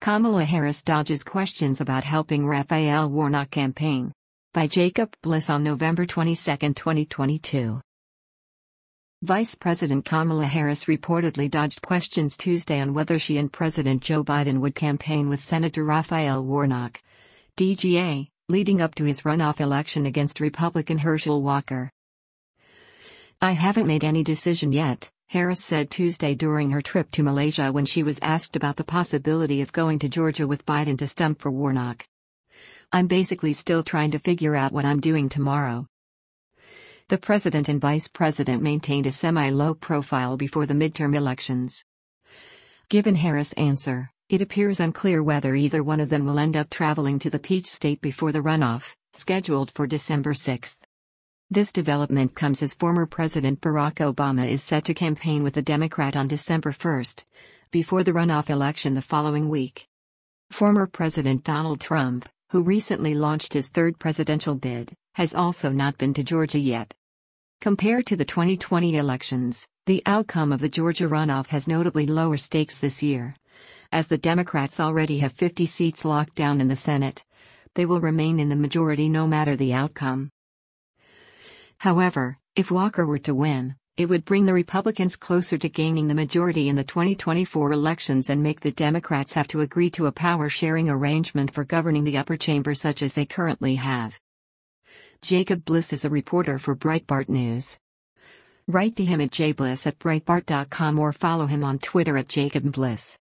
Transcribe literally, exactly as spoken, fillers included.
Kamala Harris dodges questions about helping Raphael Warnock campaign. By Jacob Bliss on November twenty-second, twenty twenty-two. Vice President Kamala Harris reportedly dodged questions Tuesday on whether she and President Joe Biden would campaign with Senator Raphael Warnock, D G A, leading up to his runoff election against Republican Herschel Walker. "I haven't made any decision yet," Harris said Tuesday during her trip to Malaysia when she was asked about the possibility of going to Georgia with Biden to stump for Warnock. "I'm basically still trying to figure out what I'm doing tomorrow." The president and vice president maintained a semi-low profile before the midterm elections. Given Harris' answer, it appears unclear whether either one of them will end up traveling to the Peach State before the runoff, scheduled for December sixth. This development comes as former President Barack Obama is set to campaign with a Democrat on December first, before the runoff election the following week. Former President Donald Trump, who recently launched his third presidential bid, has also not been to Georgia yet. Compared to the twenty twenty elections, the outcome of the Georgia runoff has notably lower stakes this year. As the Democrats already have fifty seats locked down in the Senate, they will remain in the majority no matter the outcome. However, if Walker were to win, it would bring the Republicans closer to gaining the majority in the twenty twenty-four elections and make the Democrats have to agree to a power-sharing arrangement for governing the upper chamber such as they currently have. Jacob Bliss is a reporter for Breitbart News. Write to him at jbliss at breitbart dot com or follow him on Twitter at Jacob Bliss.